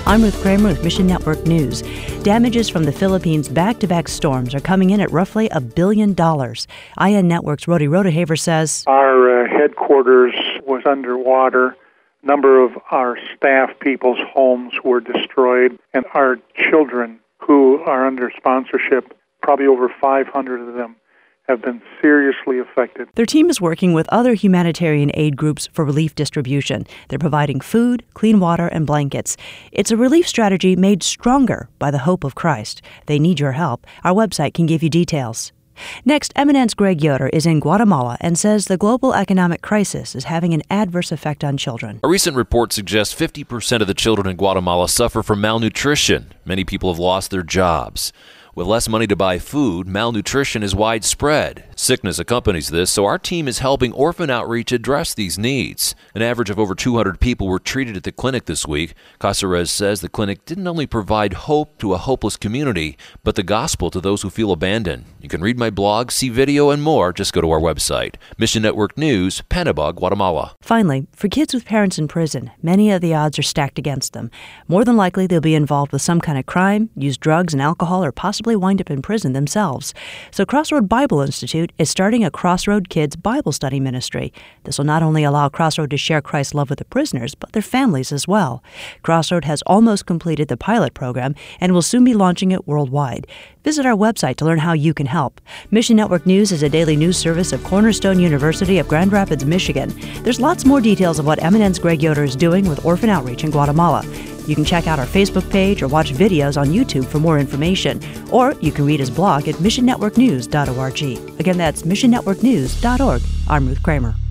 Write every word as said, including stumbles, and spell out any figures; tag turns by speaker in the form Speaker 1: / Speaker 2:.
Speaker 1: I'm Ruth Kramer with Mission Network News. Damages from the Philippines' back-to-back storms are coming in at roughly a billion dollars. I N Network's Rody Rodehaver says,
Speaker 2: Our uh, headquarters was underwater. A number of our staff people's homes were destroyed, and our children who are under sponsorship, probably over five hundred of them, have been seriously affected.
Speaker 1: Their team is working with other humanitarian aid groups for relief distribution. They're providing food, clean water, and blankets. It's a relief strategy made stronger by the hope of Christ. They need your help. Our website can give you details. Next, M N N's Greg Yoder is in Guatemala and says the global economic crisis is having an adverse effect on children.
Speaker 3: A recent report suggests fifty percent of the children in Guatemala suffer from malnutrition. Many people have lost their jobs. With less money to buy food, malnutrition is widespread. Sickness accompanies this, so our team is helping Orphan Outreach address these needs. An average of over two hundred people were treated at the clinic this week. Casares says the clinic didn't only provide hope to a hopeless community, but the gospel to those who feel abandoned. You can read my blog, see video, and more. Just go to our website. Mission Network News, Panama, Guatemala.
Speaker 1: Finally, for kids with parents in prison, many of the odds are stacked against them. More than likely, they'll be involved with some kind of crime, use drugs and alcohol, or possibly wind up in prison themselves. So Crossroad Bible Institute is starting a Crossroad Kids Bible Study Ministry. This will not only allow Crossroad to share Christ's love with the prisoners, but their families as well. Crossroad has almost completed the pilot program and will soon be launching it worldwide. Visit our website to learn how you can help. Mission Network News is a daily news service of Cornerstone University of Grand Rapids, Michigan. There's lots more details of what M N N's Greg Yoder is doing with Orphan Outreach in Guatemala. You can check out our Facebook page or watch videos on YouTube for more information. Or you can read his blog at mission network news dot org. Again, that's mission network news dot org. I'm Ruth Kramer.